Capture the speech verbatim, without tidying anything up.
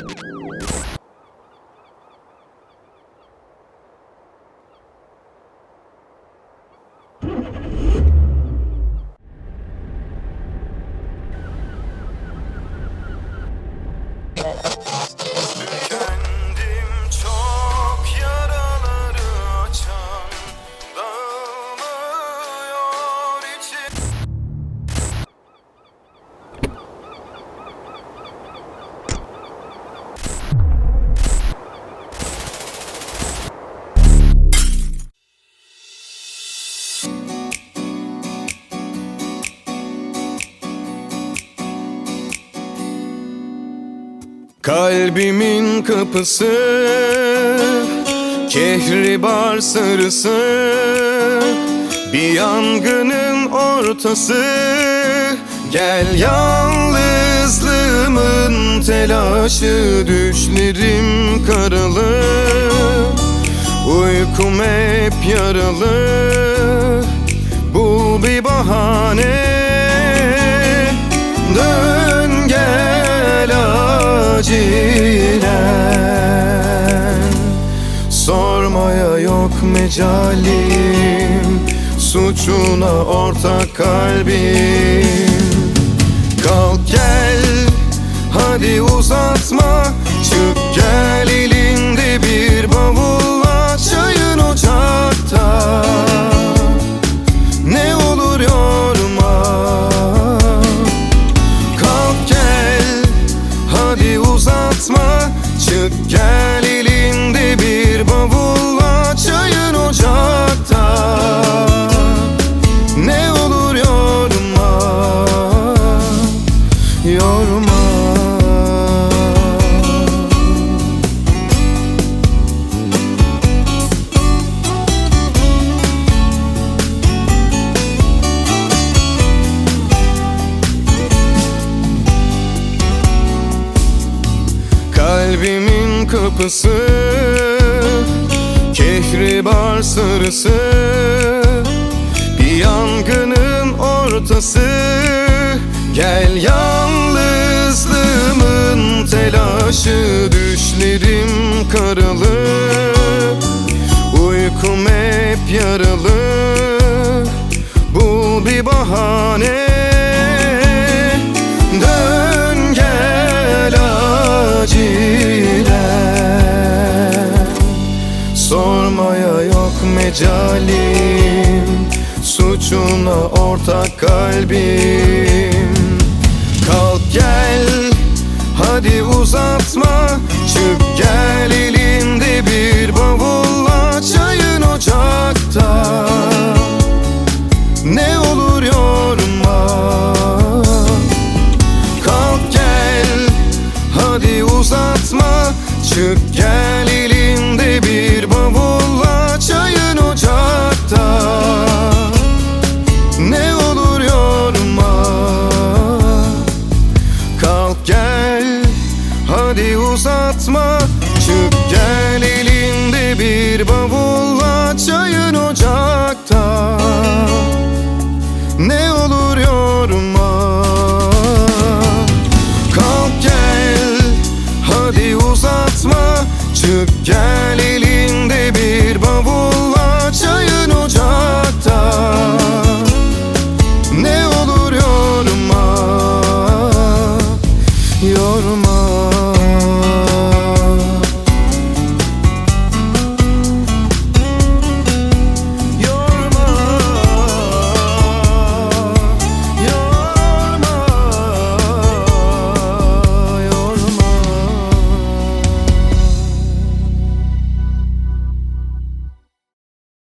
Kalbimin kapısı, kehribar sarısı, bir yangının ortası. Gel yalnızlığımın telaşı, düşlerim karalı, uykum hep yaralı. Bul bir bahane, dön gel acilen. Sormaya yok mecalim, suçuna ortak kalbim. Kalk gel, hadi uzatma, çık gel, elinde bir bavulla, çayın ocakta. Ne olur yorma. Kalk gel, hadi uzatma, çık gel, elinde bir bavulla, çayın ocakta. Ne olur yorma, yorma. Kalbimin kapısı, kehribar sarısı, bir yangının ortası. Gel yalnızlığımın telaşı, düşlerim karalı, uykum hep yaralı. Bul bir bahane, dön gel acilen. Sormaya yok mecalim, suçuna ortak kalbim. Kalk gel, hadi uzatma, çık gel, elinde bir bavulla, çayın ocakta. Ne olur yorma. Kalk gel, hadi uzatma, çık gel, elinde bir bavulla, çayın ocakta. Ne olur yorma. Kalk gel, hadi uzatma, çık gel, elinde bir bavulla, çayın